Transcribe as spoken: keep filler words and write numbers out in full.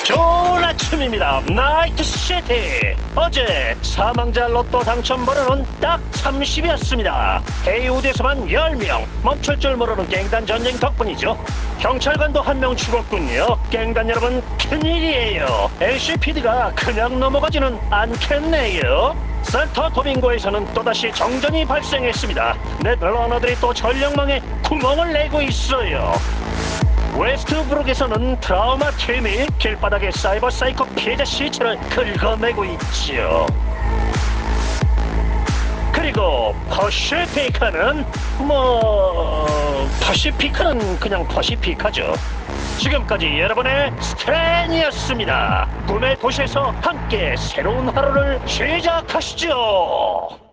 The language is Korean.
좋은 아침입니다. 나이트 시티. 어제 사망자 로또 당첨 번호는 딱 삼십이었습니다. 헤이우드에서만 열 명. 멈출 줄 모르는 갱단 전쟁 덕분이죠. 경찰관도 한 명 죽었군요. 갱단 여러분, 큰일이에요. 엘씨피디가 그냥 넘어가지는 않겠네요. 센터 도빙고에서는 또다시 정전이 발생했습니다. 넷러너들이 또 전력망에 구멍을 내고 있어요. 웨스트브룩에서는 트라우마 팀이 길바닥에 사이버 사이코 피해자 시체를 긁어내고 있죠. 그리고 퍼시피카는 뭐... 퍼시피카는 그냥 퍼시피카죠. 지금까지 여러분의 스탠이었습니다. 꿈의 도시에서 함께 새로운 하루를 시작하시죠.